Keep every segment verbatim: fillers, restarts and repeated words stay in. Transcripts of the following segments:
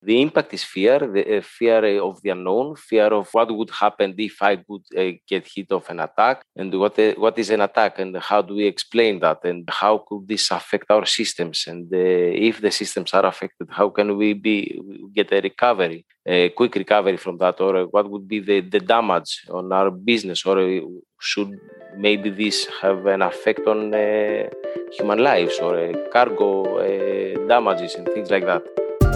The impact is fear, the uh, fear of the unknown, fear of what would happen if I would uh, get hit of an attack, and what uh, what is an attack, and how do we explain that, and how could this affect our systems, and uh, if the systems are affected, how can we be get a recovery, a quick recovery from that, or uh, what would be the, the damage on our business, or uh, should maybe this have an effect on uh, human lives, or uh, cargo uh, damages and things like that.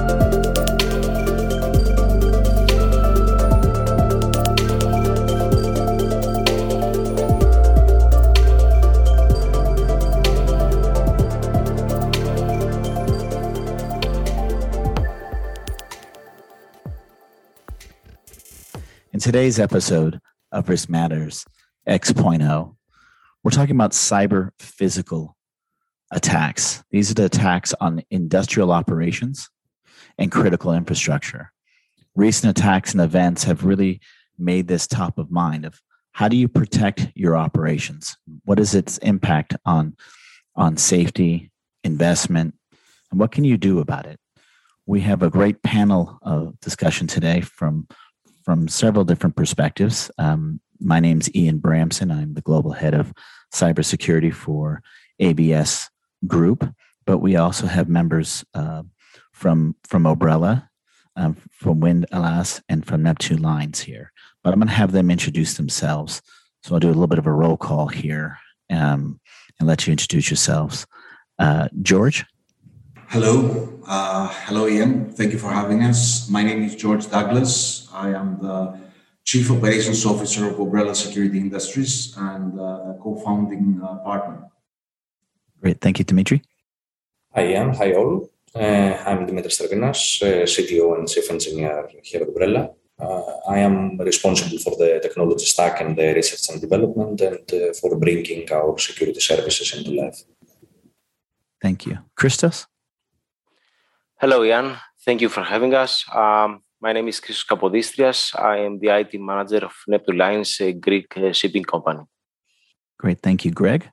In today's episode of Risk Matters X point oh, we're talking about cyber physical attacks. These are the attacks on industrial operations and critical infrastructure. Recent attacks and events have really made this top of mind of how do you protect your operations? What is its impact on, on safety, investment, and what can you do about it? We have a great panel of discussion today from from several different perspectives. Um, my name's Ian Bramson. I'm the global head of cybersecurity for A B S Group, but we also have members uh, from from Obrella, um, from Wind-Alas, and from Neptune Lines here. But I'm going to have them introduce themselves. So I'll do a little bit of a roll call here um, and let you introduce yourselves. Uh, George? Hello. Uh, hello, Ian. Thank you for having us. My name is George Douglas. I am the Chief Operations Officer of Obrella Security Industries and uh, a co-founding uh, partner. Great. Thank you, Dimitri. Hi, Ian. Hi, all. Uh, I'm Dimitris Stravinas, uh, C T O and Chief Engineer here at Obrella. Uh, I am responsible for the technology stack and the research and development and uh, for bringing our security services into life. Thank you. Christos? Hello, Ian. Thank you for having us. Um, my name is Christos Kapodistrias. I am the I T manager of Neptune Lines, a Greek uh, shipping company. Great. Thank you. Greg?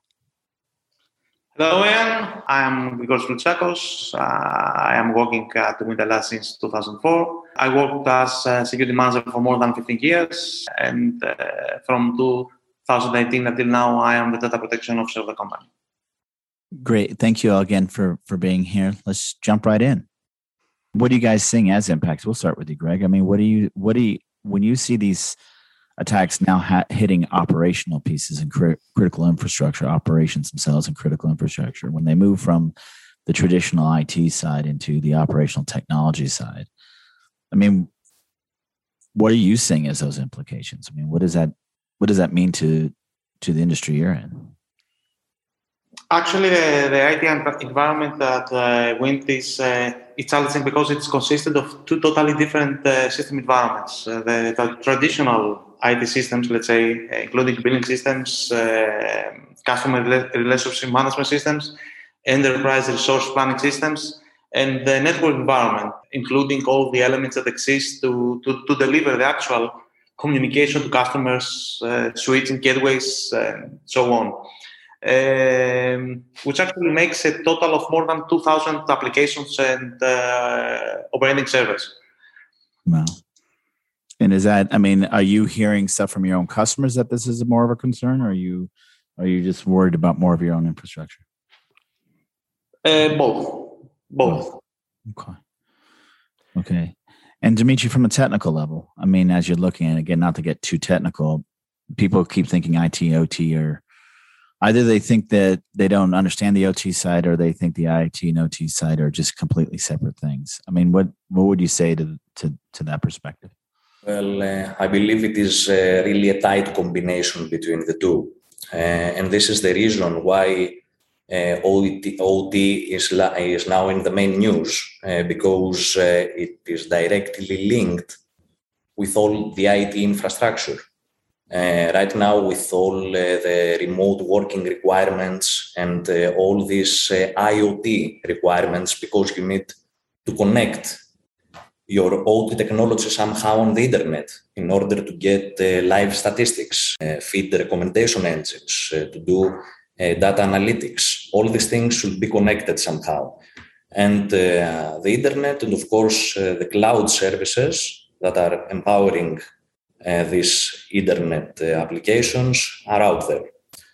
Hello, Ian. I am Grigos Vloutsakos. Uh, I am working at Wind-Alas since two thousand four. I worked as a security manager for more than fifteen years, and uh, from two thousand eighteen until now, I am the data protection officer of the company. Great. Thank you all again for, for being here. Let's jump right in. What are you guys seeing as impacts? We'll start with you, Greg. I mean, what do you, what do you, when you see these attacks now ha- hitting operational pieces and cri- critical infrastructure, operations themselves and critical infrastructure, when they move from the traditional I T side into the operational technology side, I mean, what are you seeing as those implications? I mean, what does that, what does that mean to, to the industry you're in? Actually, the, the I T environment at uh, Wind is uh, it's challenging because it's consisted of two totally different uh, system environments. Uh, the, the traditional I T systems, let's say, including billing systems, uh, customer relationship management systems, enterprise resource planning systems, and the network environment, including all the elements that exist to, to, to deliver the actual communication to customers, uh, switching gateways, and so on. Um, which actually makes a total of more than two thousand applications and uh, operating servers. Wow. And is that, I mean, are you hearing stuff from your own customers that this is more of a concern, or are you, are you just worried about more of your own infrastructure? Uh, both. Both. Okay. Okay. And Dimitri, from a technical level, I mean, as you're looking at it, again, not to get too technical, people keep thinking I T, O T, or either they think that they don't understand the O T side, or they think the I T and O T side are just completely separate things. I mean, what, what would you say to, to, to that perspective? Well, uh, I believe it is uh, really a tight combination between the two. Uh, and this is the reason why uh, O T, O T is, la- is now in the main news, uh, because uh, it is directly linked with all the I T infrastructure. Uh, right now, with all uh, the remote working requirements and uh, all these uh, I O T requirements, because you need to connect your O T technology somehow on the internet in order to get uh, live statistics, uh, feed the recommendation engines, uh, to do uh, data analytics. All these things should be connected somehow. and uh, the internet, and of course uh, the cloud services that are empowering uh, these internet uh, applications are out there.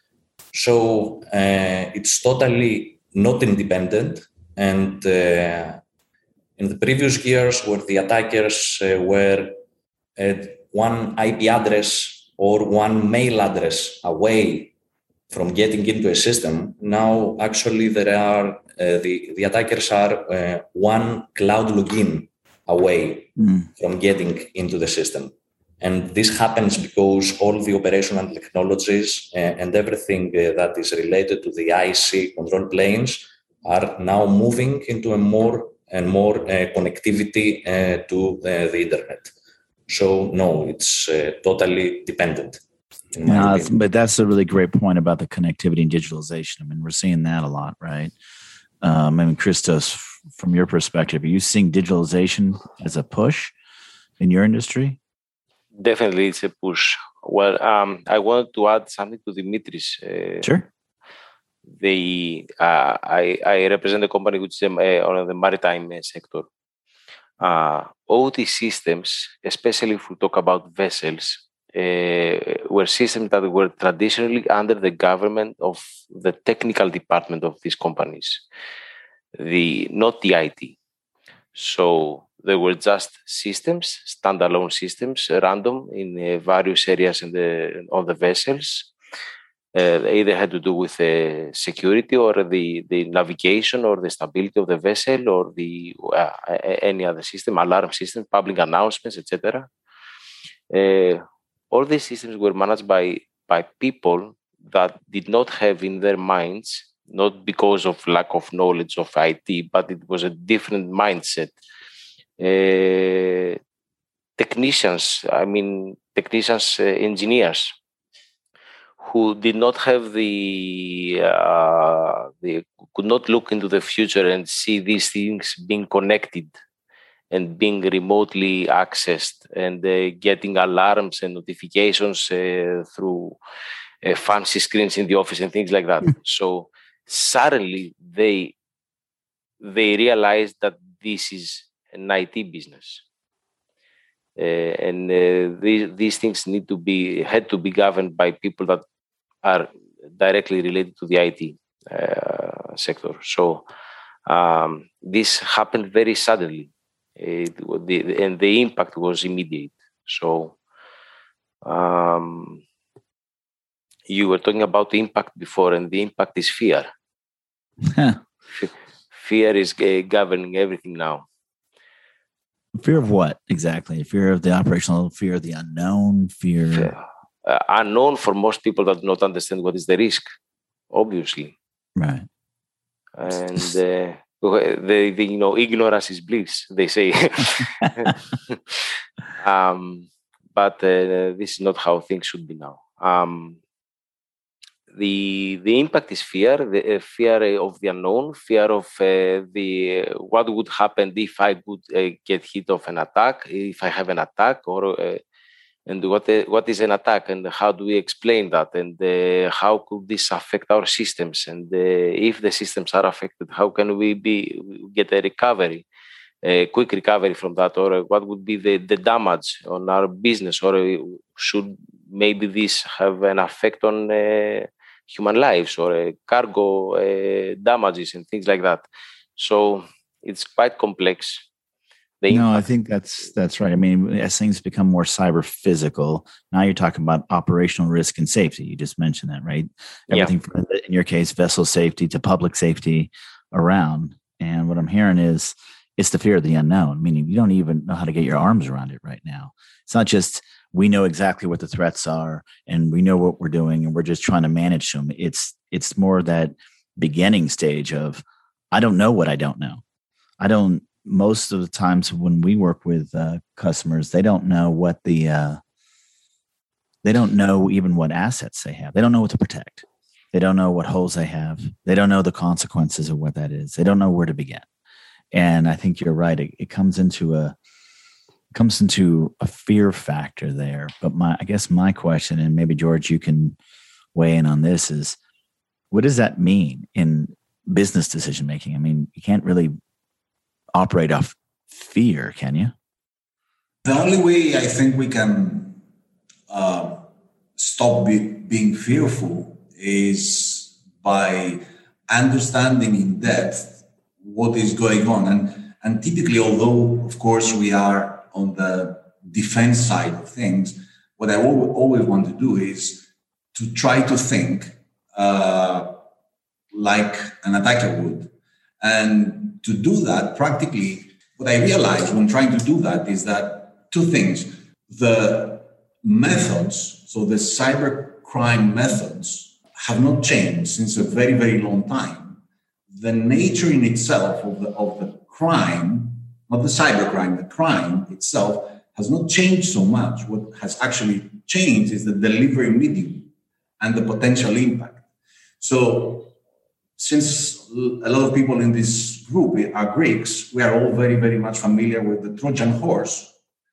So uh, it's totally not independent, and uh, in the previous years where the attackers uh, were at one I P address or one mail address away from getting into a system, now actually there are, uh, the, the attackers are uh, one cloud login away mm. from getting into the system. And this happens because all the operational technologies uh, and everything uh, that is related to the I C control planes are now moving into a more and more uh, connectivity uh, to uh, the internet. So no, it's uh, totally dependent. No, but that's a really great point about the connectivity and digitalization. I mean, we're seeing that a lot, right? Um, I mean, Christos, from your perspective, are you seeing digitalization as a push in your industry? Definitely, it's a push. Well, um, I wanted to add something to Dimitris. Uh, sure. The uh, I, I represent a company which is uh, on the maritime sector. Uh, O T systems, especially if we talk about vessels, uh, were systems that were traditionally under the government of the technical department of these companies, the not the I T. So they were just systems, standalone systems, random in uh, various areas in the of the vessels. Uh, they either had to do with uh, security or the, the navigation or the stability of the vessel or the uh, any other system, alarm system, public announcements, et cetera. Uh, all these systems were managed by, by people that did not have in their minds, not because of lack of knowledge of I T, but it was a different mindset. Uh, technicians, I mean, technicians, uh, engineers, who did not have the, uh, they could not look into the future and see these things being connected and being remotely accessed and uh, getting alarms and notifications uh, through uh, fancy screens in the office and things like that. Mm. So suddenly they they realized that this is an I T business. Uh, and uh, these, these things need to be, had to be governed by people that are directly related to the I T uh, sector. So um, this happened very suddenly, it, the, and the impact was immediate. So um, you were talking about the impact before, and the impact is fear. Fear is uh, governing everything now. Fear of what exactly? Fear of the operational, fear of the unknown, fear... fear. Uh, unknown for most people that do not understand what is the risk, obviously. Right. And uh, the, the, you know, ignorance is bliss, they say. um, but uh, this is not how things should be now. Um, the the impact is fear, the uh, fear of the unknown, fear of uh, the uh, what would happen if I would uh, get hit of an attack, if I have an attack, or uh, and what uh, what is an attack, and how do we explain that, and uh, how could this affect our systems, and uh, if the systems are affected, how can we be get a recovery, a quick recovery from that, or uh, what would be the, the damage on our business, or uh, should maybe this have an effect on uh, human lives, or uh, cargo uh, damages and things like that. So it's quite complex. No, I think that's that's right. I mean, as things become more cyber physical, now you're talking about operational risk and safety. You just mentioned that, right? Everything yeah. from, in your case, vessel safety to public safety around. And what I'm hearing is it's the fear of the unknown, meaning you don't even know how to get your arms around it right now. It's not just we know exactly what the threats are and we know what we're doing and we're just trying to manage them. It's it's more that beginning stage of I don't know what I don't know. I don't. Most of the times when we work with uh, customers, they don't know what the, uh, they don't know even what assets they have. They don't know what to protect. They don't know what holes they have. They don't know the consequences of what that is. They don't know where to begin. And I think you're right. It, it comes into a, it comes into a fear factor there. But my, I guess my question, and maybe George, you can weigh in on this, is what does that mean in business decision making? I mean, you can't really operate off fear, can you? The only way I think we can uh, stop be, being fearful is by understanding in depth what is going on. And, and typically, although, of course, we are on the defense side of things, what I always want to do is to try to think uh, like an attacker would. And to do that, practically, what I realized when trying to do that is that two things. The methods, so the cybercrime methods, have not changed since a very, very long time. The nature in itself of the, of the crime, not the cybercrime, the crime itself, has not changed so much. What has actually changed is the delivery medium and the potential impact. So since a lot of people in this group are Greeks, we are all very, very much familiar with the Trojan horse,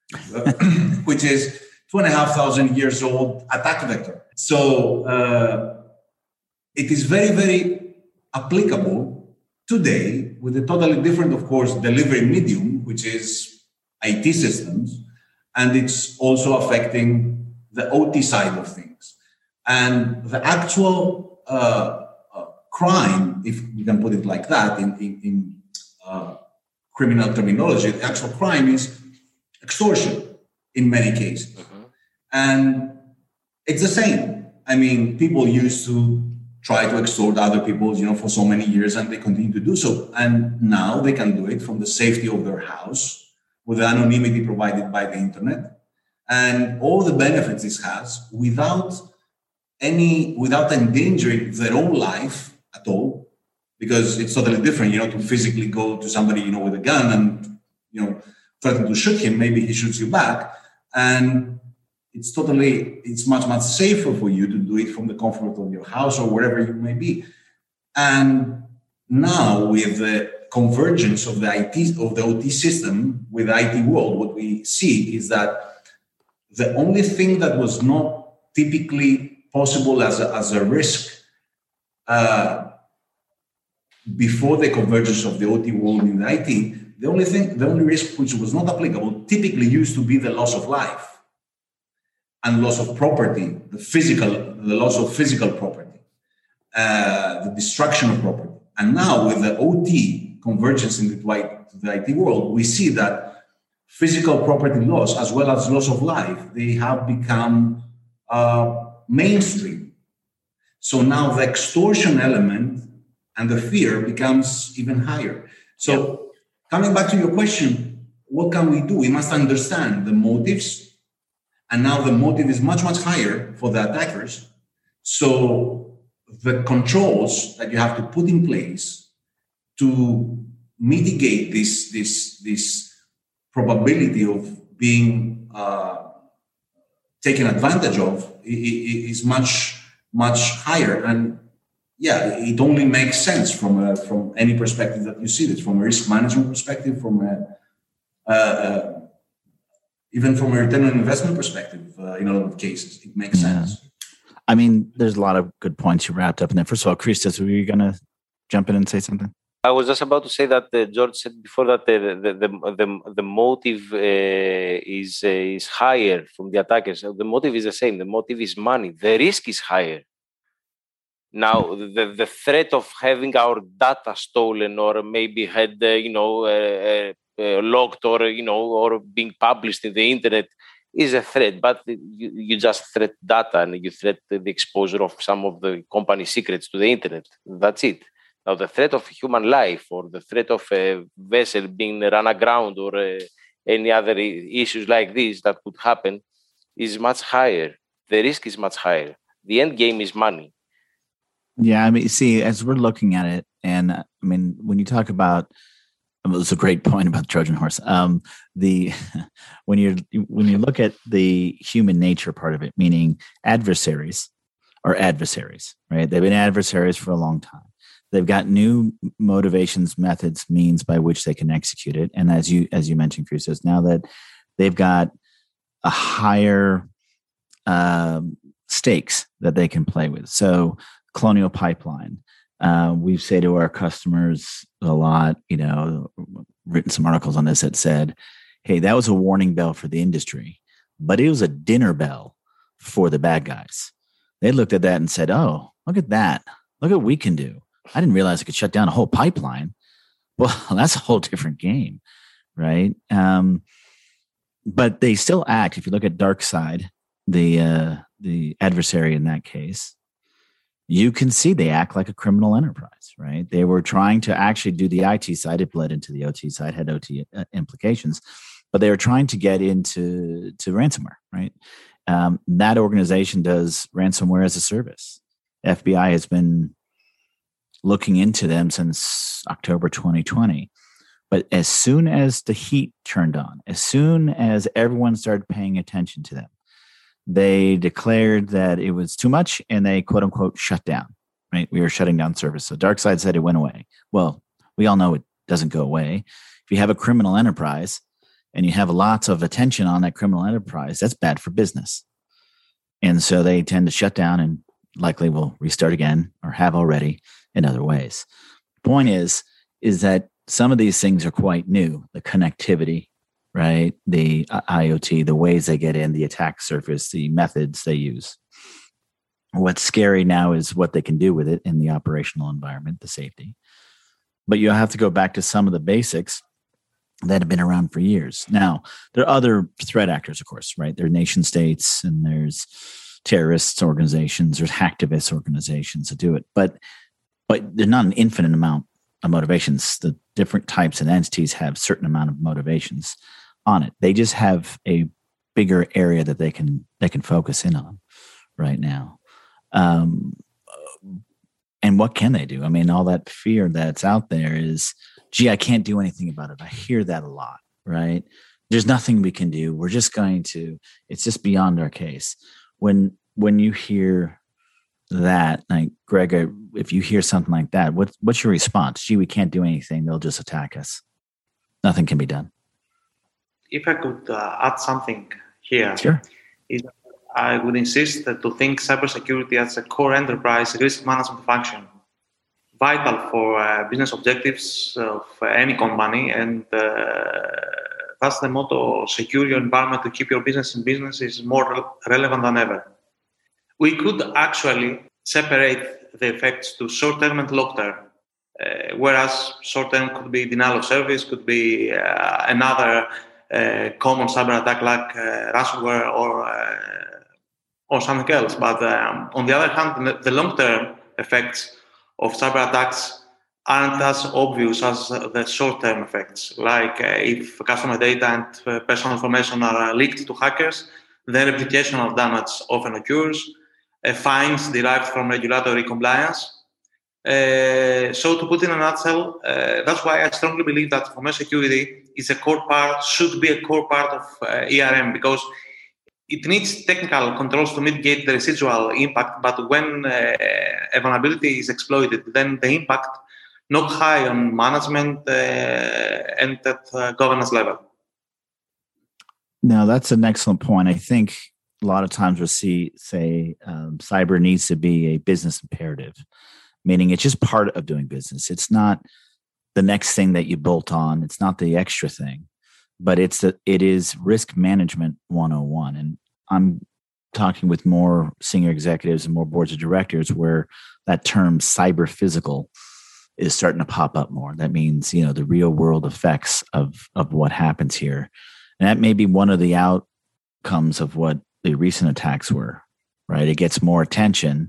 which is two and a half thousand years old attack vector. So uh, it is very, very applicable today with a totally different, of course, delivery medium, which is I T systems, and it's also affecting the O T side of things. And the actual uh, uh, crime, if we can put it like that in, in, in uh, criminal terminology, the actual crime is extortion in many cases. Mm-hmm. And it's the same. I mean, people used to try to extort other people, you know, for so many years, and they continue to do so. And now they can do it from the safety of their house with the anonymity provided by the internet and all the benefits this has without any, without endangering their own life at all, because it's totally different, you know, to physically go to somebody, you know, with a gun and, you know, threaten to shoot him, maybe he shoots you back. And it's totally, it's much, much safer for you to do it from the comfort of your house or wherever you may be. And now with the convergence of the I T, of the O T system with the I T world, what we see is that the only thing that was not typically possible as a, as a risk uh, before the convergence of the O T world in the I T, the only thing, the only risk which was not applicable typically used to be the loss of life and loss of property, the physical, the loss of physical property, uh, the destruction of property. And now with the O T convergence in the, the I T world, we see that physical property loss as well as loss of life, they have become uh, mainstream. So now the extortion element and the fear becomes even higher. So yeah. Coming back to your question, what can we do? We must understand the motives. And now the motive is much, much higher for the attackers. So the controls that you have to put in place to mitigate this, this, this probability of being uh, taken advantage of is much, much higher. And yeah, it only makes sense from a, from any perspective that you see this, from a risk management perspective, from a, uh, uh, even from a return on investment perspective. Uh, in a lot of cases, it makes yeah. sense. I mean, there's a lot of good points you wrapped up in there. First of all, Christos, were you going to jump in and say something? I was just about to say that uh, George said before that the the the the, the motive uh, is uh, is higher from the attackers. The motive is the same. The motive is money. The risk is higher. Now, the, the threat of having our data stolen or maybe had, uh, you know, uh, uh, locked or, you know, or being published in the internet is a threat. But you, you just threat data and you threat the exposure of some of the company secrets to the internet. That's it. Now, the threat of human life or the threat of a vessel being run aground or uh, any other issues like this that could happen is much higher. The risk is much higher. The end game is money. Yeah, I mean, see, as we're looking at it, and I mean, when you talk about, it was a great point about Trojan horse. Um, the when you when you look at the human nature part of it, meaning adversaries are adversaries, right? They've been adversaries for a long time. They've got new motivations, methods, means by which they can execute it. And as you as you mentioned, Christos, now that they've got a higher uh, stakes that they can play with, so Colonial Pipeline, Uh, we say to our customers a lot, you know, written some articles on this that said, hey, that was a warning bell for the industry, but it was a dinner bell for the bad guys. They looked at that and said, oh, look at that. Look at what we can do. I didn't realize I could shut down a whole pipeline. Well, that's a whole different game, right? Um, but they still act. If you look at DarkSide, the uh, the adversary in that case, you can see they act like a criminal enterprise, right? They were trying to actually do the I T side. It bled into the O T side, had O T implications, but they were trying to get into to ransomware, right? Um, that organization does ransomware as a service. F B I has been looking into them since October twenty twenty. But as soon as the heat turned on, as soon as everyone started paying attention to them, they declared that it was too much and they quote unquote shut down, right? We were shutting down service. So DarkSide said it went away. Well, we all know it doesn't go away. If you have a criminal enterprise and you have lots of attention on that criminal enterprise, that's bad for business. And so they tend to shut down and likely will restart again or have already in other ways. The point is, is that some of these things are quite new. The connectivity, right? The I O T, the ways they get in, the attack surface, the methods they use. What's scary now is what they can do with it in the operational environment, the safety. But you have to go back to some of the basics that have been around for years. Now, there are other threat actors, of course, right? There are nation states and there's terrorist organizations, there's hacktivist organizations that do it. But but there's not an infinite amount of motivations. The different types and entities have certain amount of motivations on it. They just have a bigger area that they can they can focus in on right now. Um, and what can they do? I mean, all that fear that's out there is, gee, I can't do anything about it. I hear that a lot, right? There's nothing we can do. We're just going to, it's just beyond our case. When when you hear that, like Greg, if you hear something like that, what, what's your response? Gee, we can't do anything. They'll just attack us. Nothing can be done. If I could uh, add something here, sure. is I would insist that to think cybersecurity as a core enterprise risk management function, vital for uh, business objectives of uh, any company, and uh, that's the motto: secure your environment to keep your business in business is more re- relevant than ever. We could actually separate the effects to short-term and long-term, uh, whereas short-term could be denial of service, could be uh, another uh, common cyber attack like uh, ransomware or uh, or something else. But um, on the other hand, the, the long-term effects of cyber attacks aren't as obvious as the short-term effects. Like uh, if customer data and uh, personal information are uh, leaked to hackers, then reputational damage often occurs. Uh, fines derived from regulatory compliance. Uh, so to put in a nutshell, uh, that's why I strongly believe that information security is a core part, should be a core part of uh, E R M, because it needs technical controls to mitigate the residual impact, but when uh, a vulnerability is exploited, then the impact not high on management uh, and at uh, governance level. Now, that's an excellent point. I think a lot of times we'll see, say, um, cyber needs to be a business imperative, meaning it's just part of doing business. It's not the next thing that you bolt on. It's not the extra thing, but it's the, it is risk management one oh one. And I'm talking with more senior executives and more boards of directors where that term cyber physical is starting to pop up more. That means, you know, the real world effects of, of what happens here. And that may be one of the outcomes of what the recent attacks were, right? It gets more attention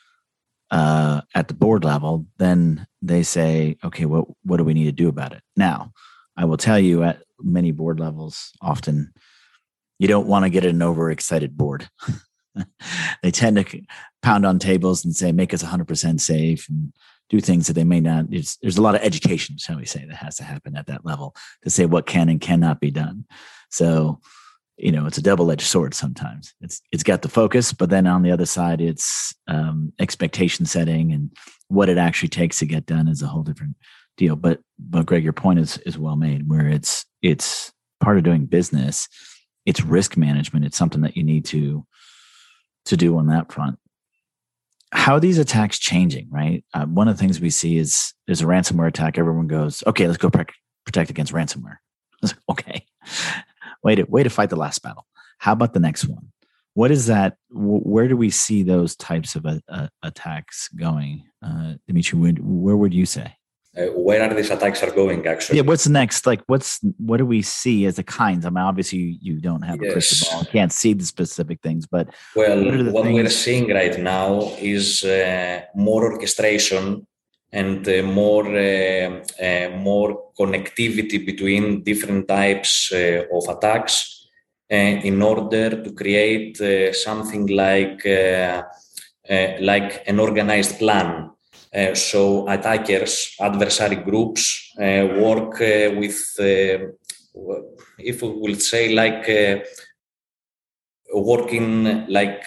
uh, at the board level. Then they say, okay, what, what do we need to do about it? Now, I will tell you at many board levels, often you don't want to get an overexcited board. They tend to pound on tables and say, make us one hundred percent safe and do things that they may not. There's, there's a lot of education, shall we say, that has to happen at that level to say what can and cannot be done. So, you know, it's a double-edged sword sometimes. It's It's got the focus, but then on the other side, it's um, expectation setting and what it actually takes to get done is a whole different deal. But, but Greg, your point is is well made, where it's it's part of doing business. It's risk management. It's something that you need to to do on that front. how are these attacks changing, right? Uh, one of the things we see is there's a ransomware attack. Everyone goes, okay, let's go pre- protect against ransomware. Okay, way to, way to fight the last battle. How about the next one? What is that? Where do we see those types of uh, uh, attacks going? Uh, Dimitri, where, where would you say? Uh, where are these attacks are going, actually? Yeah, what's next? Like, what's what do we see as the kinds? I mean, obviously, you, you don't have yes. a crystal ball, you can't see the specific things, but well, what, what things? we're seeing right now is uh, more orchestration and uh, more uh, uh, more connectivity between different types uh, of attacks. Uh, in order to create uh, something like uh, uh, like an organized plan. Uh, so attackers, adversary groups uh, work uh, with, uh, if we will say, like uh, working like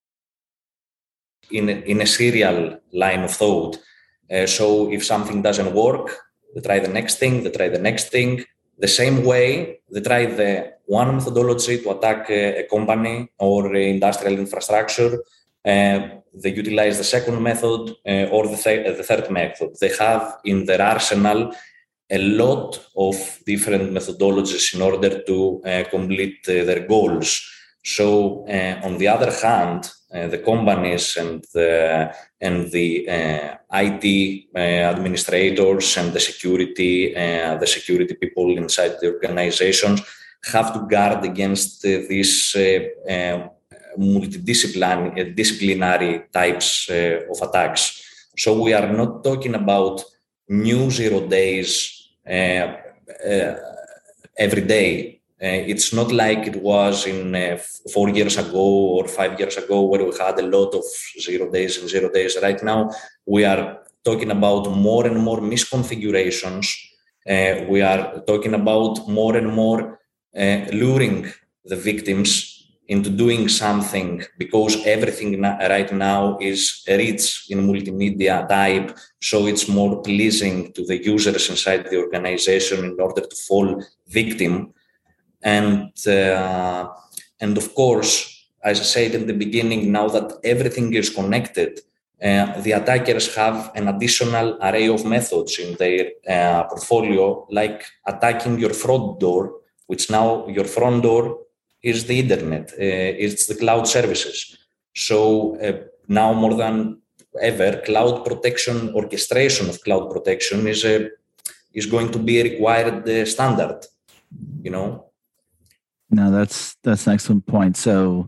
in a, in a serial line of thought. Uh, so if something doesn't work, they try the next thing, they try the next thing. The same way, they try the one methodology to attack a, a company or industrial infrastructure. Uh, they utilize the second method uh, or the, th- the third method. They have in their arsenal a lot of different methodologies in order to uh, complete uh, their goals. So, uh, on the other hand, uh, the companies and the, and the uh, I T uh, administrators and the security, uh, the security people inside the organizations have to guard against uh, these uh, uh, multidisciplinary disciplinary types uh, of attacks. So we are not talking about new zero days uh, uh, every day. Uh, it's not like it was in uh, four years ago or five years ago where we had a lot of zero days and zero days. Right now, we are talking about more and more misconfigurations. Uh, we are talking about more and more uh, luring the victims into doing something because everything na- right now is rich in multimedia type, so it's more pleasing to the users inside the organization in order to fall victim. And uh, and of course, as I said in the beginning, now that everything is connected, uh, the attackers have an additional array of methods in their uh, portfolio, like attacking your front door, which now your front door is the internet, uh, it's the cloud services. So uh, now more than ever, cloud protection, orchestration of cloud protection is a, is going to be a required uh, standard, you know? No, that's that's an excellent point. So,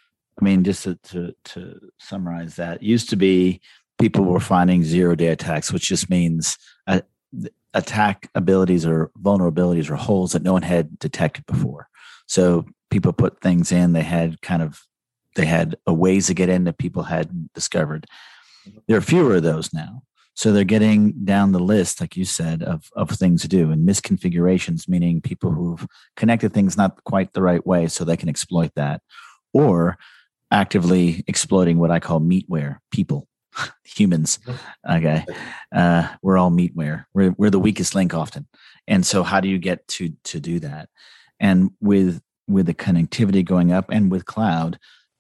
I mean, just to, to, to summarize that, it used to be people were finding zero-day attacks, which just means uh, attack abilities or vulnerabilities or holes that no one had detected before. So people put things in, they had kind of, they had a ways to get in that people hadn't discovered. There are fewer of those now. So they're getting down the list, like you said, of, of things to do, and misconfigurations, meaning people who've connected things not quite the right way so they can exploit that, or actively exploiting what I call meatware, people, humans. Okay. Uh, we're all meatware. We're, we're the weakest link often. And so how do you get to, to do that? And with, with the connectivity going up and with cloud,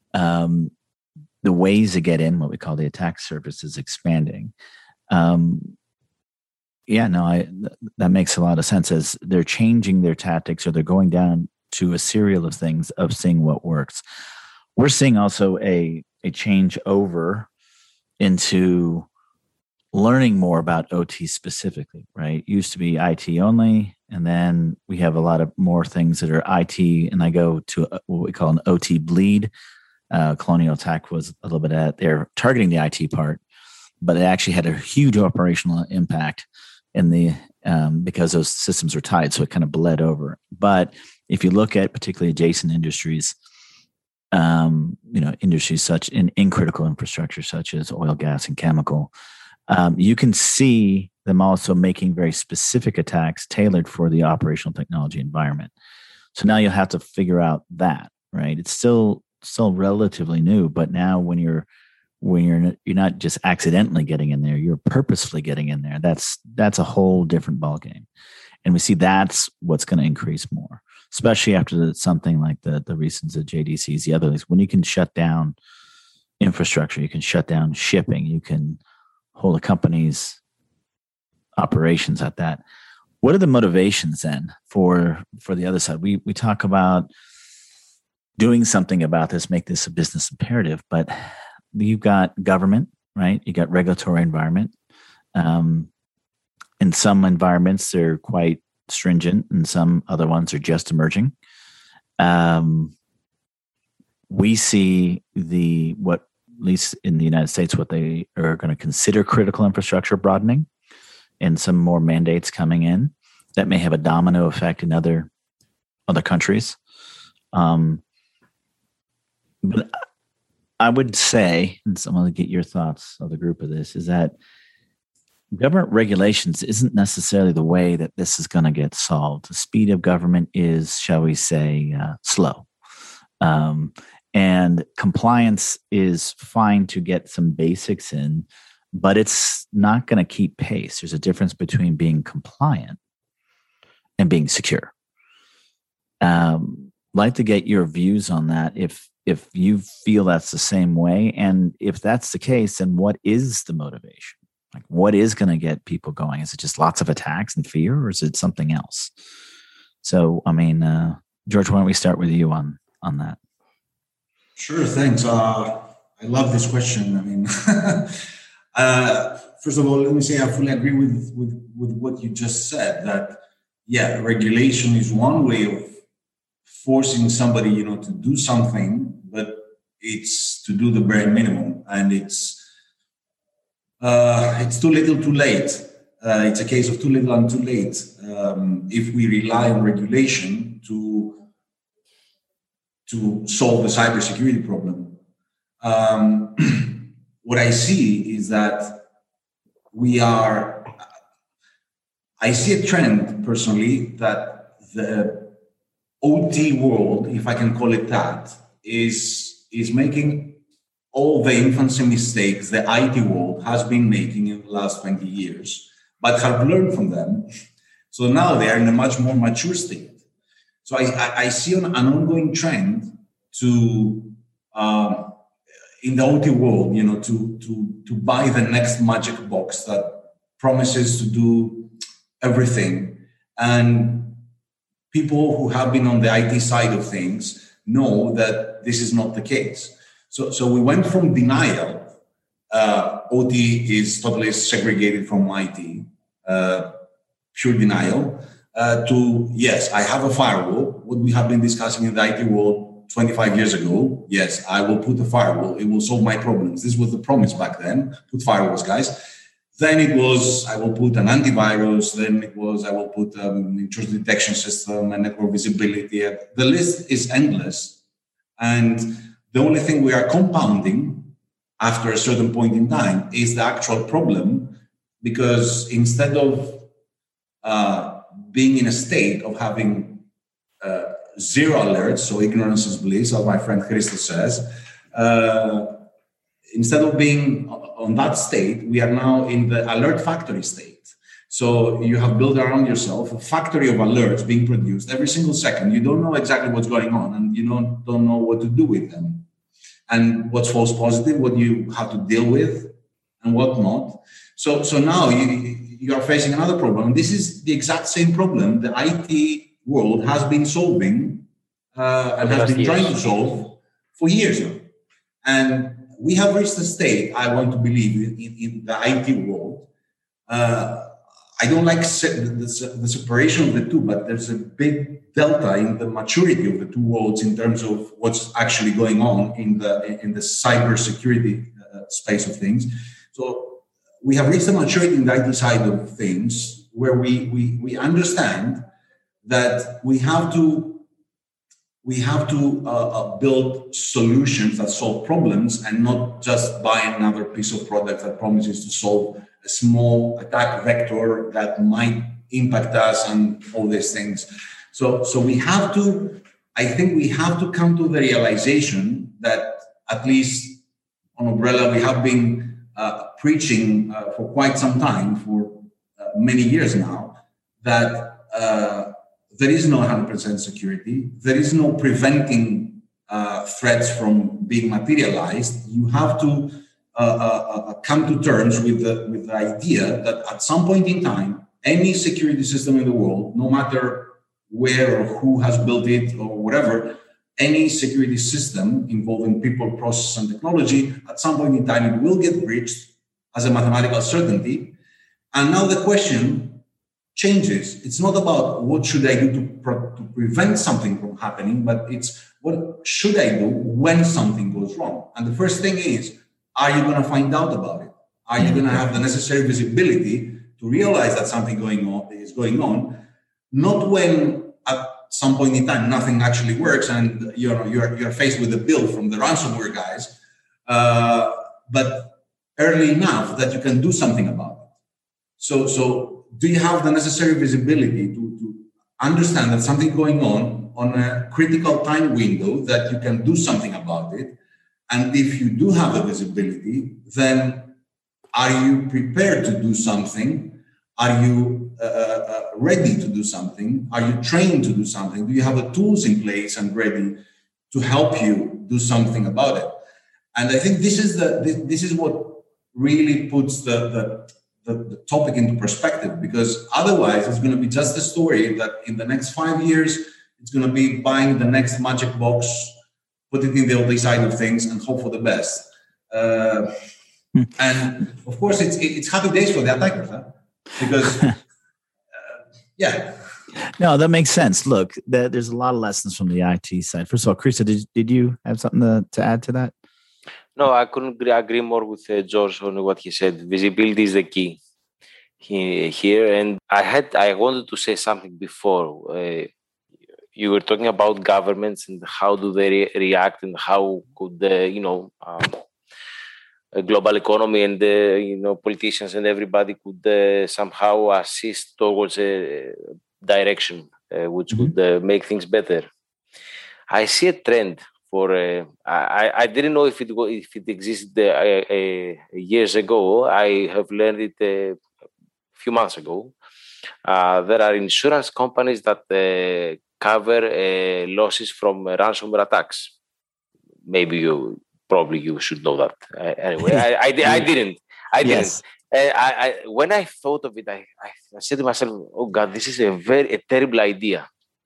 um, the ways to get in, what we call the attack surface, is expanding. Um, yeah, no, I, th- that makes a lot of sense as they're changing their tactics or they're going down to a serial of things of seeing what works. We're seeing also a, a change over into learning more about O T specifically, right? It used to be I T only, and then we have a lot of more things that are I T, and I go to a, what we call an O T bleed. Uh, Colonial Attack was a little bit at, they're targeting the I T part, but it actually had a huge operational impact in the um, because those systems are tied, so it kind of bled over. But if you look at particularly adjacent industries, um, you know, industries such in, in critical infrastructure such as oil, gas, and chemical, um, you can see them also making very specific attacks tailored for the operational technology environment. So now you'll have to figure out that, right? It's still still relatively new, but now when you're when you're you're not just accidentally getting in there, you're purposefully getting in there. That's that's a whole different ballgame, and we see that's what's going to increase more, especially after the, something like the the recent the J D Cs, the other things, when you can shut down, infrastructure. You can shut down shipping. You can hold a company's operations at that. What are the motivations then for for the other side? We we talk about doing something about this, make this a business imperative, but you've got government, right? You got regulatory environment. Um, in some environments, they're quite stringent, and some other ones are just emerging. Um, we see the what, at least in the United States, what they are going to consider critical infrastructure broadening, and some more mandates coming in that may have a domino effect in other other countries. Um, but I would say, and I want to get your thoughts of the group of this, is that government regulations isn't necessarily the way that this is going to get solved. The speed of government is, shall we say, uh, slow. Um, and compliance is fine to get some basics in, but it's not going to keep pace. There's a difference between being compliant and being secure. Um, I'd like to get your views on that, if if you feel that's the same way. And if that's the case, then what is the motivation? Like, what is going to get people going? Is it just lots of attacks and fear, or is it something else? So, I mean, uh, George, why don't we start with you on, on that? Sure, thanks. Uh, I love this question. I mean, uh, first of all, let me say I fully agree with, with, with what you just said, that, yeah, regulation is one way of forcing somebody, you know, to do something, but it's to do the bare minimum, and it's uh, it's too little, too late. Uh, it's a case of too little and too late. Um, if we rely on regulation to to solve the cybersecurity problem, um, what I see is that we are. I see a trend personally that the O T world, if I can call it that, is, is making all the infancy mistakes the I T world has been making in the last twenty years, but have learned from them. So now they are in a much more mature state. So I, I, I see an, an ongoing trend to, um, in the O T world, you know, to, to, to buy the next magic box that promises to do everything. And people who have been on the I T side of things know that this is not the case. So, so we went from denial, uh, O T is totally segregated from I T, uh, pure denial, uh, to, yes, I have a firewall, what we have been discussing in the I T world twenty-five years ago. Yes, I will put a firewall, it will solve my problems. This was the promise back then, put firewalls, guys. Then it was, I will put an antivirus. Then it was, I will put an intrusion detection system and network visibility. The list is endless. And the only thing we are compounding after a certain point in time is the actual problem, because instead of uh, being in a state of having uh, zero alerts, so ignorance is bliss, as my friend Christos says, uh, instead of being on that state, we are now in the alert factory state. So you have built around yourself a factory of alerts being produced every single second. You don't know exactly what's going on, and you don't, don't know what to do with them. And what's false positive, what you have to deal with, and what not. So, so now you, you are facing another problem. And this is the exact same problem the I T world has been solving uh, and has been trying to solve for years now. And we have reached a state, I want to believe, in, in the I T world. Uh, I don't like se- the, the, the separation of the two, but there's a big delta in the maturity of the two worlds in terms of what's actually going on in the in the cybersecurity uh, space of things. So we have reached a maturity in the I T side of things where we we we understand that we have to. We have to uh, uh, build solutions that solve problems and not just buy another piece of product that promises to solve a small attack vector that might impact us and all these things. So, so we have to, I think we have to come to the realization that at least on Umbrella, we have been uh, preaching uh, for quite some time, for uh, many years now, that uh, there is no one hundred percent security. There is no preventing uh, threats from being materialized, you have to uh, uh, come to terms with the, with the idea that at some point in time, any security system in the world, no matter where or who has built it or whatever, any security system involving people, process, and technology, at some point in time, it will get breached as a mathematical certainty. And now the question changes. It's not about what should I do to, pro- to prevent something from happening, but it's what should I do when something goes wrong? And the first thing is, are you going to find out about it? Are you going to have the necessary visibility to realize that something going on is going on? Not when at some point in time nothing actually works and you know you're you're faced with a bill from the ransomware guys, uh, but early enough that you can do something about it. So so do you have the necessary visibility to, to understand that something going on on a critical time window that you can do something about it? And if you do have the visibility, then are you prepared to do something? Are you uh, uh, ready to do something? Are you trained to do something? Do you have the tools in place and ready to help you do something about it? And I think this is the this, this is what really puts the, the, the, the topic into perspective, because otherwise it's going to be just a story that in the next five years, it's going to be buying the next magic box, put it in the other side of things and hope for the best. Uh, and of course, it's it's happy days for the attackers, huh? Because, uh, yeah. No, that makes sense. Look, the, there's a lot of lessons from the I T side. First of all, Christa, did, did you have something to, to add to that? No, I couldn't agree more with uh, George on what he said. Visibility is the key he, here. And I had, I wanted to say something before. Uh, you were talking about governments and how do they re- react and how could the, you know, um, a global economy and the, you know, politicians and everybody could uh, somehow assist towards a direction uh, which mm-hmm. would uh, make things better. I see a trend for. Uh, I I didn't know if it if it existed uh, uh, years ago. I have learned it a few months ago. Uh, there are insurance companies that uh, cover uh, losses from uh, ransomware attacks. Maybe you. Probably you should know that. Uh, anyway, I, I, I didn't. I didn't. Yes. Uh, I, I, when I thought of it, I, I said to myself, "Oh God, this is a very a terrible idea."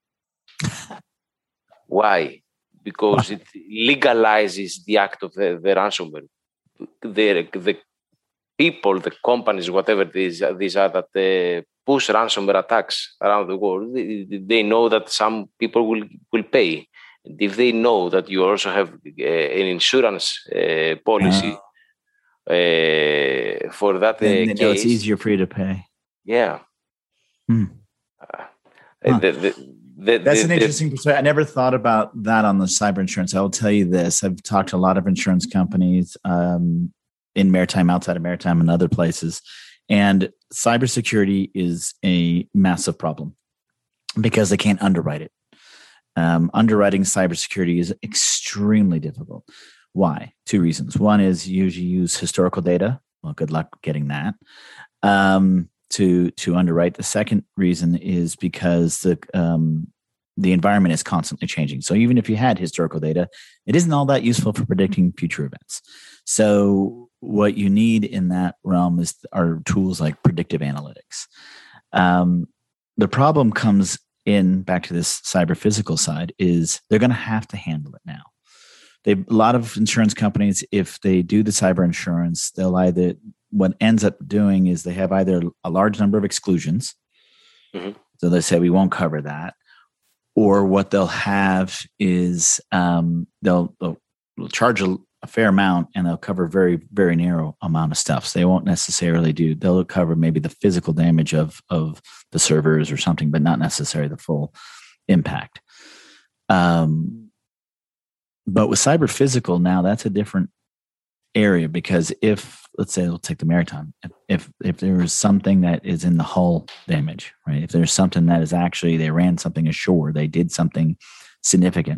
Why? Because it legalizes the act of the, the ransomware. The, the people, the companies, whatever these these are that uh, push ransomware attacks around the world, they, they know that some people will will pay. And if they know that you also have uh, an insurance uh, policy uh, uh, for that uh, then they case, know it's easier for you to pay. Yeah. Hmm. Uh, huh. the, the, the, That's the, an interesting perspective. I never thought about that on the cyber insurance. I will tell you this. I've talked to a lot of insurance companies um, in maritime, outside of maritime, and other places. And cybersecurity is a massive problem because they can't underwrite it. Um, underwriting cybersecurity is extremely difficult. Why? Two reasons. One is you usually use historical data. Well, good luck getting that um, to to underwrite. The second reason is because the um, the environment is constantly changing. So even if you had historical data, it isn't all that useful for predicting future events. So what you need in that realm is are tools like predictive analytics. Um, the problem comes in back to this cyber physical side is they're going to have to handle it now. They a lot of insurance companies, if they do the cyber insurance, they'll either what ends up doing is they have either a large number of exclusions, mm-hmm. so they say we won't cover that, or what they'll have is um, they'll, they'll charge a, a fair amount and they'll cover very very narrow amount of stuff. So they won't necessarily do. They'll cover maybe the physical damage of of the servers or something, but not necessarily the full impact. Um, but with cyber physical now, that's a different area because if let's say we'll take the maritime, if if, if there is something that is in the hull damage, right? If there's something that is actually they ran something ashore, they did something significant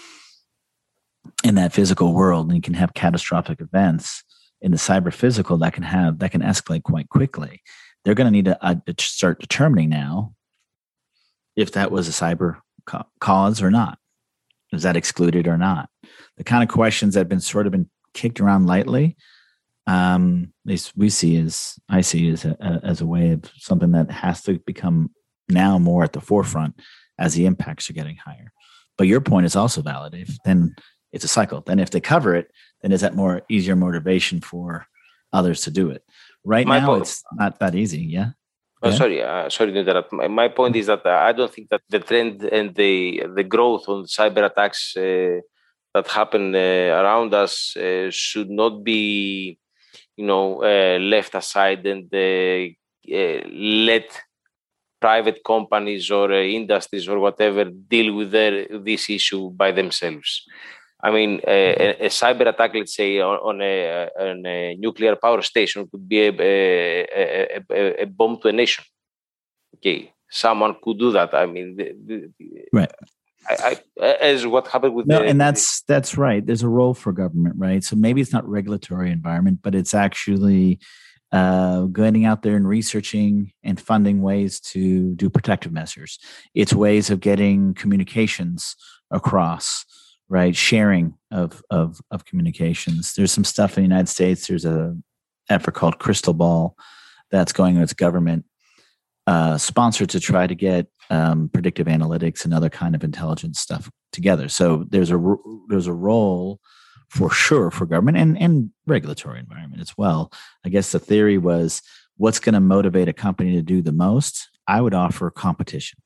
in that physical world, and you can have catastrophic events in the cyber physical that can have that can escalate quite quickly. They're going to need to uh, start determining now if that was a cyber ca- cause or not. Is that excluded or not? The kind of questions that have been sort of been kicked around lightly, um, at least we see as I see as a, as a way of something that has to become now more at the forefront as the impacts are getting higher. But your point is also valid. If then it's a cycle. Then if they cover it, then is that more easier motivation for others to do it? Right my now, po- it's not that easy. Yeah. Oh, yeah. Sorry, uh, sorry to interrupt. My, my point is that uh, I don't think that the trend and the the growth on cyber attacks uh, that happen uh, around us uh, should not be, you know, uh, left aside and uh, uh, let private companies or uh, industries or whatever deal with their, this issue by themselves. I mean, uh, a, a cyber attack, let's say, on, on, a, on a nuclear power station could be a, a, a, a bomb to a nation. Okay, someone could do that. I mean, the, the, right. I, I, as what happened with no, the, and that's that's right. There's a role for government, right? So maybe it's not regulatory environment, but it's actually uh, going out there and researching and funding ways to do protective measures. It's ways of getting communications across. Right, sharing of, of of communications. There's some stuff in the United States. There's a effort called Crystal Ball that's going with government uh, sponsored to try to get um, predictive analytics and other kind of intelligence stuff together. So there's a there's a role for sure for government and and regulatory environment as well. I guess the theory was, what's going to motivate a company to do the most? I would offer competition.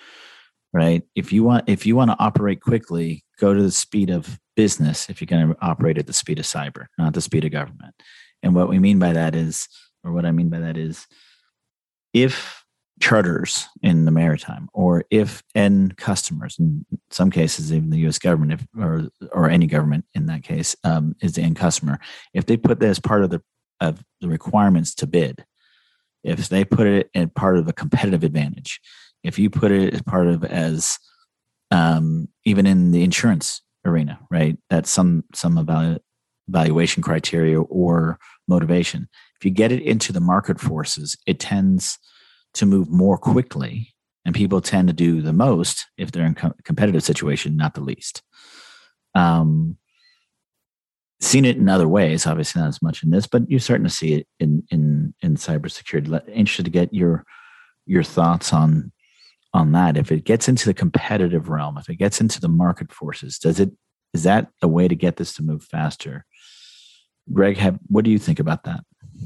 Right. If you want, if you want to operate quickly, go to the speed of business. If you're going to operate at the speed of cyber, not the speed of government. And what we mean by that is, or what I mean by that is, if charters in the maritime, or if end customers, in some cases even the U S government, if, or or any government in that case, um, is the end customer. If they put that as part of the of the requirements to bid, if they put it in part of a competitive advantage. If you put it as part of as um, even in the insurance arena, right? That's some some evalu- evaluation criteria or motivation. If you get it into the market forces, it tends to move more quickly, and people tend to do the most if they're in a competitive situation, not the least. Um, seen it in other ways, obviously not as much in this, but you're starting to see it in in in cybersecurity. Interested to get your your thoughts on. on that. If it gets into the competitive realm, if it gets into the market forces, does it, is that a way to get this to move faster? Greg, have, what do you think about that?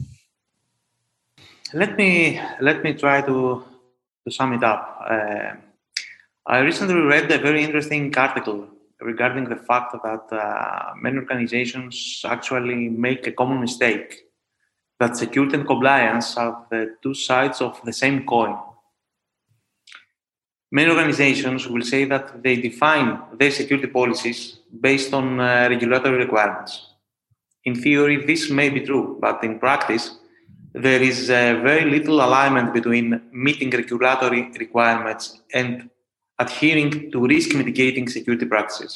Let me, let me try to, to sum it up. Uh, I recently read a very interesting article regarding the fact that uh, many organizations actually make a common mistake, that security and compliance are the two sides of the same coin. Many organizations will say that they define their security policies based on uh, regulatory requirements. In theory, this may be true, but in practice, there is uh, very little alignment between meeting regulatory requirements and adhering to risk mitigating security practices.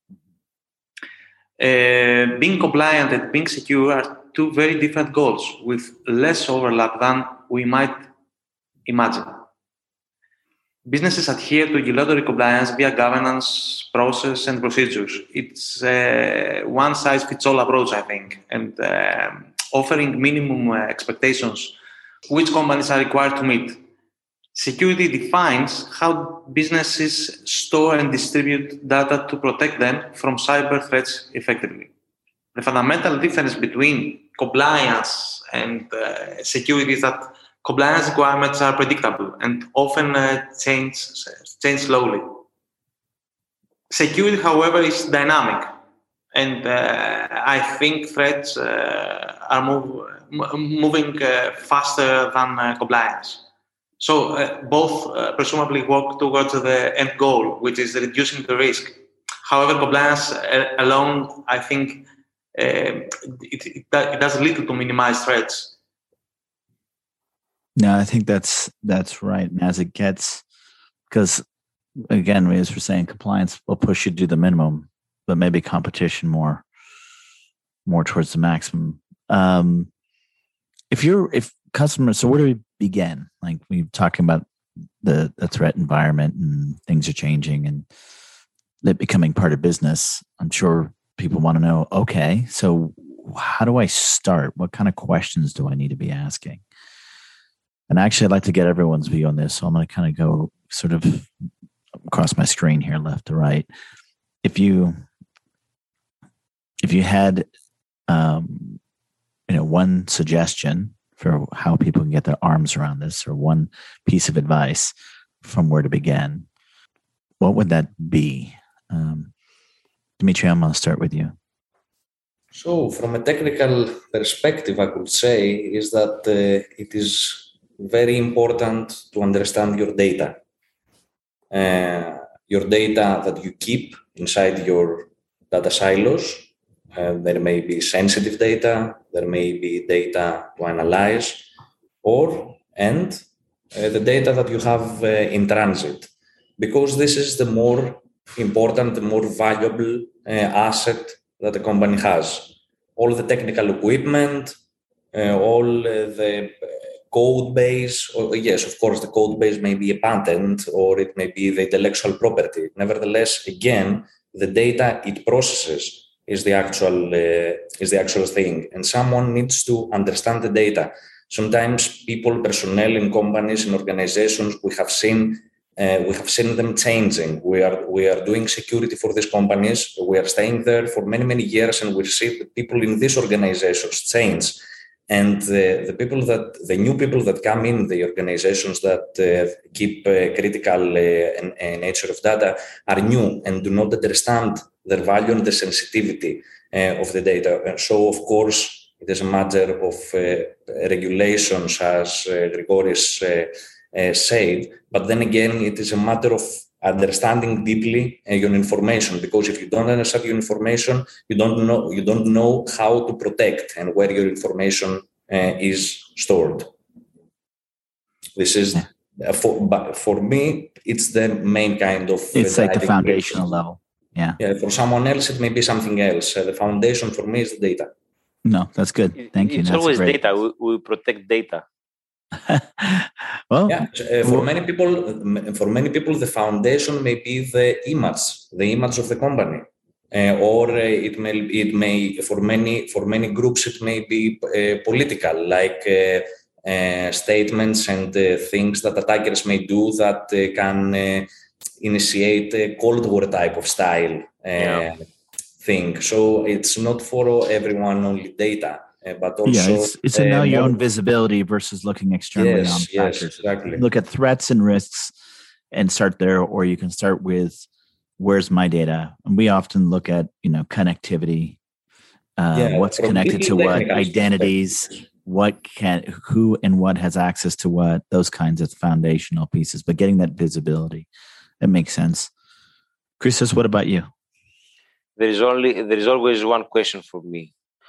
Uh, being compliant and being secure are two very different goals with less overlap than we might imagine. Businesses adhere to regulatory compliance via governance, process, and procedures. It's a one-size-fits-all approach, I think, and uh, offering minimum uh, expectations which companies are required to meet. Security defines how businesses store and distribute data to protect them from cyber threats effectively. The fundamental difference between compliance and uh, security is that compliance requirements are predictable and often uh, change, change slowly. Security, however, is dynamic, and uh, I think threats uh, are move, m- moving uh, faster than uh, compliance. So uh, both uh, presumably work towards the end goal, which is reducing the risk. However, compliance uh, alone, I think, uh, it, it, it does little to minimize threats. No, I think that's that's right. And as it gets, because again, as we're saying, compliance will push you to do the minimum, but maybe competition more, more towards the maximum. Um, if you're, if customers, so where do we begin? Like we're talking about the the threat environment and things are changing, and that becoming part of business, I'm sure people want to know, okay, so how do I start? What kind of questions do I need to be asking? And actually, I'd like to get everyone's view on this. So I'm going to kind of go sort of across my screen here, left to right. If you, if you had, um, you know, one suggestion for how people can get their arms around this, or one piece of advice from where to begin, what would that be? Um, Dimitri, I'm going to start with you. So, from a technical perspective, I could say is that uh, it is very important to understand your data. Uh, your data that you keep inside your data silos. Uh, there may be sensitive data, there may be data to analyze, or, and uh, the data that you have uh, in transit. Because this is the more important, the more valuable uh, asset that a company has. All the technical equipment, uh, all uh, the code base, or yes, of course, the code base may be a patent or it may be the intellectual property. Nevertheless, again, the data it processes is the actual uh, is the actual thing, and someone needs to understand the data. Sometimes people, personnel in companies, in organizations, we have seen uh, we have seen them changing. We are we are doing security for these companies. We are staying there for many many years, and we see the people in these organizations change. And the, the people that, the new people that come in, the organizations that uh, keep uh, critical uh, and, and nature of data are new and do not understand the value and the sensitivity uh, of the data. And so, of course, it is a matter of uh, regulations, as uh, Grigoris uh, uh, said. But then again, it is a matter of understanding deeply uh, your information, because if you don't understand your information, you don't know you don't know how to protect and where your information uh, is stored. This is uh, for but for me, it's the main kind of. It's uh, like the foundational level. Yeah. Yeah. For someone else, it may be something else. Uh, the foundation for me is the data. No, that's good. Thank you. It's that's always data. We, we protect data. well, yeah, uh, for well, many people, for many people, the foundation may be the image, the image of the company, uh, or uh, it may, it may, for many, for many groups, it may be uh, political, like uh, uh, statements and uh, things that attackers may do that uh, can uh, initiate a Cold War type of style uh, yeah. thing. So it's not for everyone only data. Uh, but also, yeah, it's, it's a know uh, your own visibility versus looking externally yes, on yes, factors. Exactly. Look at threats and risks and start there, or you can start with where's my data. And we often look at, you know, connectivity, uh, yeah, what's connected to what, identities, what can, who and what has access to what, those kinds of foundational pieces, but getting that visibility, that makes sense. Christos, what about you? There is only, there is always one question for me.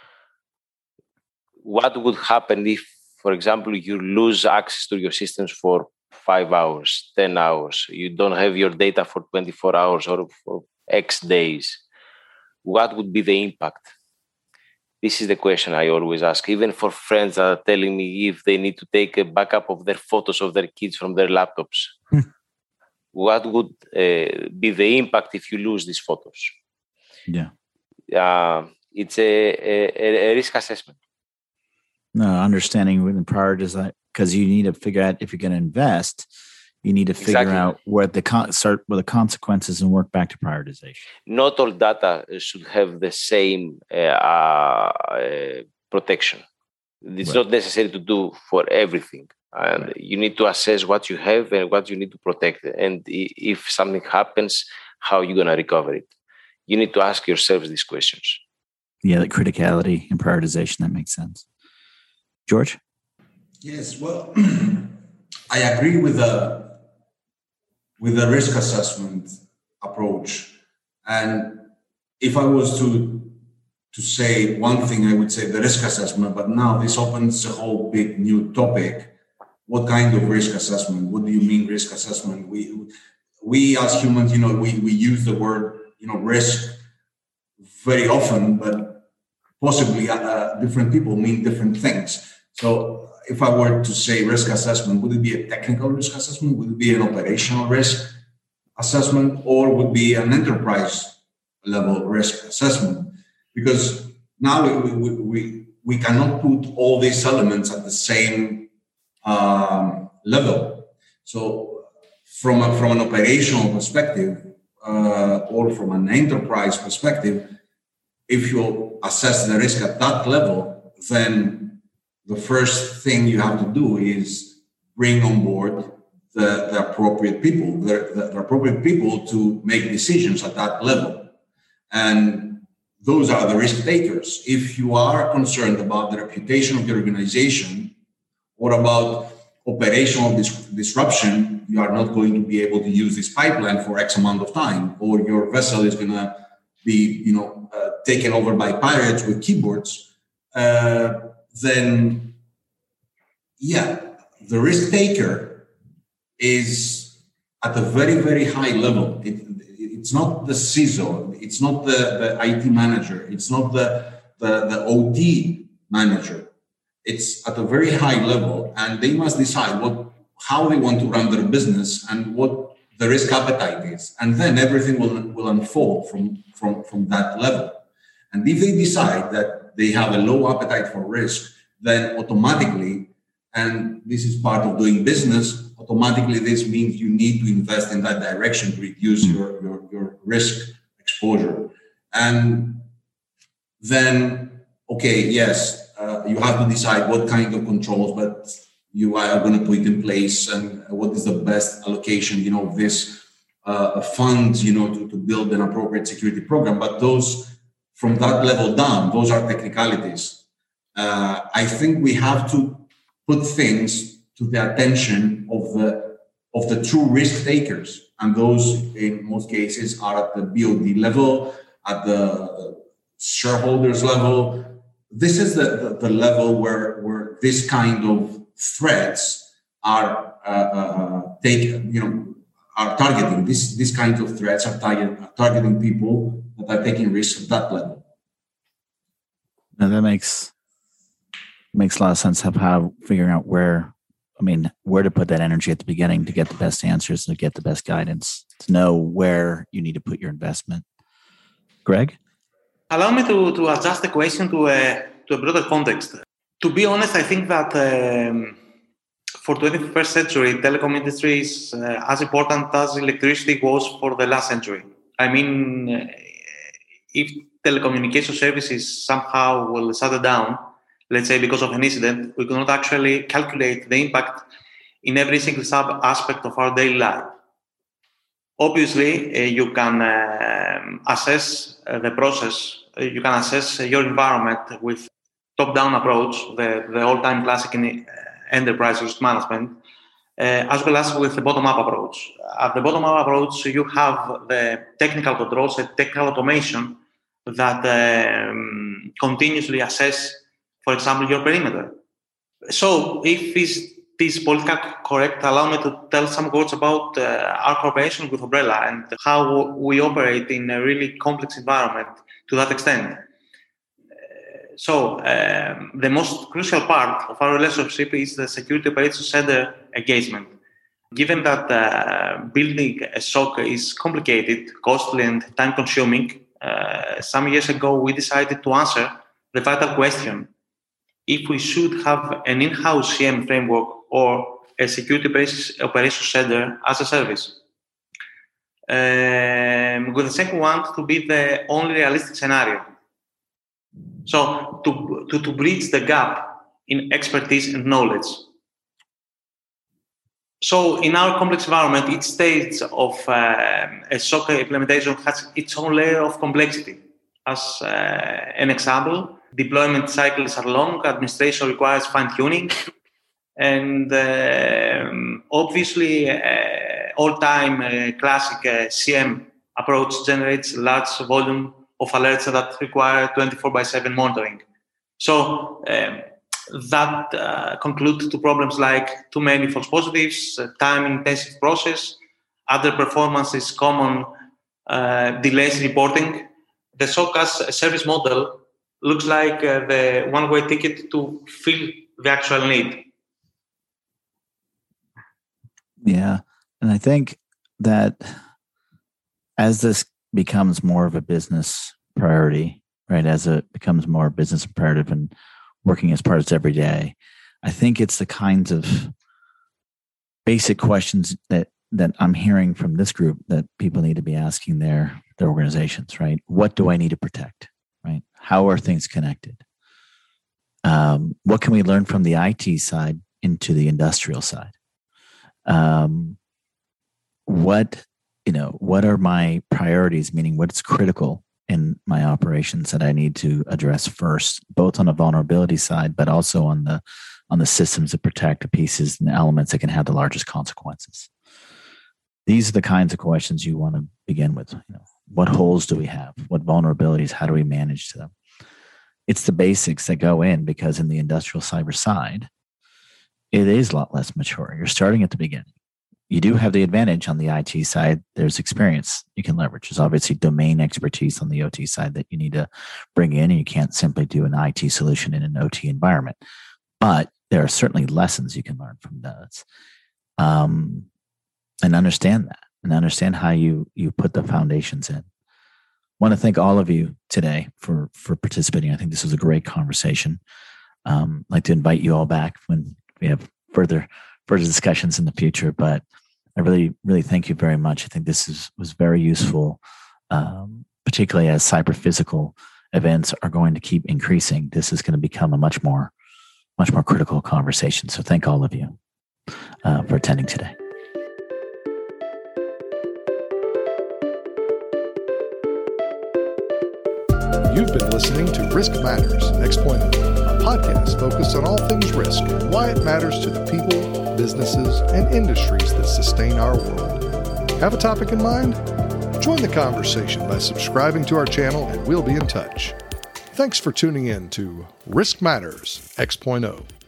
What would happen if, for example, you lose access to your systems for five hours, ten hours, you don't have your data for twenty-four hours or for X days? What would be the impact? This is the question I always ask, even for friends that are telling me if they need to take a backup of their photos of their kids from their laptops. What would uh, be the impact if you lose these photos? Yeah. Uh, it's a, a, a risk assessment. No, understanding when prioritize, because you need to figure out if you're going to invest, you need to figure exactly. out where the con- start with the consequences and work back to prioritization. Not all data should have the same uh, uh, protection. It's right. not necessary to do for everything. And right. you need to assess what you have and what you need to protect. And if something happens, how are you going to recover it? You need to ask yourselves these questions. Yeah, the criticality and prioritization, that makes sense. George? Yes, well, I agree with the with the risk assessment approach. And if I was to to say one thing, I would say the risk assessment, but now this opens a whole big new topic. What kind of risk assessment? What do you mean risk assessment? We we as humans, you know, we, we use the word, you know, risk very often, but possibly uh, different people mean different things. So if I were to say risk assessment, would it be a technical risk assessment? Would it be an operational risk? assessment or would be an enterprise level risk assessment, because now we, we, we, we cannot put all these elements at the same um, level. So from, a, from an operational perspective uh, or from an enterprise perspective, if you assess the risk at that level, then the first thing you have to do is bring on board the, the appropriate people, the, the, the appropriate people to make decisions at that level. And those are the risk takers. If you are concerned about the reputation of the organization or about operational dis- disruption, you are not going to be able to use this pipeline for X amount of time, or your vessel is going to be, you know, uh, taken over by pirates with keyboards, uh, then, yeah, the risk taker is at a very, very high level. It, it's not the C I S O, it's not the, the I T manager, it's not the, the, the O T manager. It's at a very high level, and they must decide what, how they want to run their business and what the risk appetite is. And then everything will, will unfold from, from, from that level. And if they decide that they have a low appetite for risk, then automatically, and this is part of doing business, automatically this means you need to invest in that direction to reduce your, your, your risk exposure. And then, okay, yes, uh, you have to decide what kind of controls, but you are going to put in place and what is the best allocation, you know, this uh, funds, you know, to, to build an appropriate security program. But those, from that level down, those are technicalities. Uh, I think we have to put things to the attention of the of the true risk takers, and those in most cases are at the B O D level, at the shareholders level. This is the, the, the level where where this kind of threats are uh, uh, taken, you know, are targeting. This this kind of threats are, target, are targeting people that are taking risks at that level. Now that makes makes a lot of sense of how figuring out where, I mean, where to put that energy at the beginning to get the best answers and to get the best guidance, to know where you need to put your investment. Greg? Allow me to, to adjust the question to a, to a broader context. To be honest, I think that um, for twenty-first century, telecom industry is uh, as important as electricity was for the last century. I mean, uh, if telecommunication services somehow will shut down, let's say because of an incident, we cannot actually calculate the impact in every single sub aspect of our daily life. Obviously, uh, you can uh, assess uh, the process, uh, you can assess uh, your environment with top-down approach, the, the all-time classic in uh, enterprise risk management, uh, as well as with the bottom-up approach. At the bottom-up approach, you have the technical controls, the technical automation that um, continuously assess, for example, your perimeter. So if it's, this politically correct, allow me to tell some words about uh, our cooperation with Umbrella and how we operate in a really complex environment to that extent. Uh, so um, the most crucial part of our relationship is the Security Operations Center engagement. Given that uh, building a S O C is complicated, costly, and time-consuming, uh, some years ago we decided to answer the vital question: if we should have an in-house C M framework or a Security Operations Center as a service. Um, with the second one to be the only realistic scenario. So to, to, to bridge the gap in expertise and knowledge. So in our complex environment, each stage of um, a S O C implementation has its own layer of complexity. As uh, an example, deployment cycles are long, administration requires fine-tuning, and um, obviously uh, all-time uh, classic uh, C M approach generates large volume of alerts that require twenty-four by seven monitoring. So um, that uh, concludes to problems like too many false positives, uh, time-intensive process, other performance is common, uh, delays reporting. The S O C as service model looks like uh, the one-way ticket to fill the actual need. Yeah. And I think that as this becomes more of a business priority, right? As it becomes more business imperative and working as part of its every day, I think it's the kinds of basic questions that that I'm hearing from this group that people need to be asking their their organizations, right? What do I need to protect, right? How are things connected? Um, what can we learn from the I T side into the industrial side? Um, what, you know, what are my priorities, meaning what's critical in my operations that I need to address first, both on the vulnerability side, but also on the on the systems that protect the pieces and the elements that can have the largest consequences. These are the kinds of questions you want to begin with. You know, what holes do we have? What vulnerabilities? How do we manage them? It's the basics that go in, because in the industrial cyber side, it is a lot less mature. You're starting at the beginning. You do have the advantage on the I T side. There's experience you can leverage. There's obviously domain expertise on the O T side that you need to bring in, and you can't simply do an I T solution in an O T environment. But there are certainly lessons you can learn from those. Um, and understand that, and understand how you you put the foundations in. I want to thank all of you today for for participating. I think this was a great conversation. Um, I'd like to invite you all back when we have further further discussions in the future. But I really, really thank you very much. I think this is was very useful, um, particularly as cyber physical events are going to keep increasing. This is going to become a much more much more critical conversation. So thank all of you uh, for attending today. You've been listening to Risk Matters, X point oh, a podcast focused on all things risk and why it matters to the people, businesses, and industries that sustain our world. Have a topic in mind? Join the conversation by subscribing to our channel, and we'll be in touch. Thanks for tuning in to Risk Matters, X point oh.